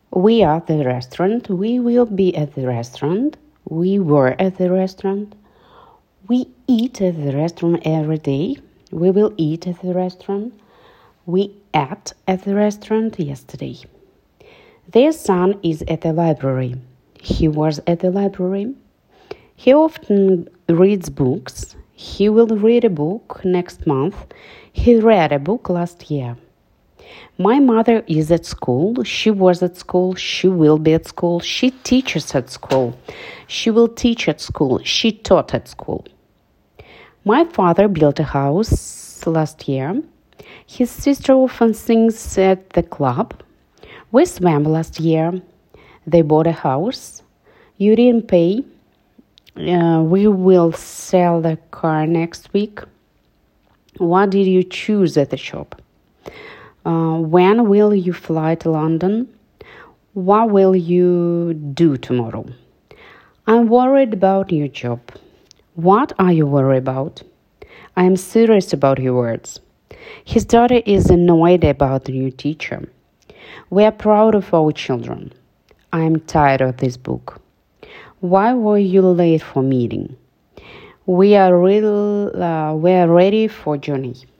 We are at the restaurant. We will be at the restaurant. We were at the restaurant. We eat at the restaurant every day. We will eat at the restaurant. We ate at the restaurant yesterday. Their son is at the library. He was at the library. He often reads books. He will read a book next month. He read a book last year. My mother is at school. She was at school. She will be at school. She teaches at school. She will teach at school. She taught at school. My father built a house last year. His sister often sings at the club. We swam last year. They bought a house. You didn't pay. We will sell the car next week. What did you choose at the shop? When will you fly to London? What will you do tomorrow? I'm worried about your job. What are you worried about? I am serious about your words. His daughter is annoyed about the new teacher. We are proud of our children. I am tired of this book. Why were you late for meeting? We are ready for journey.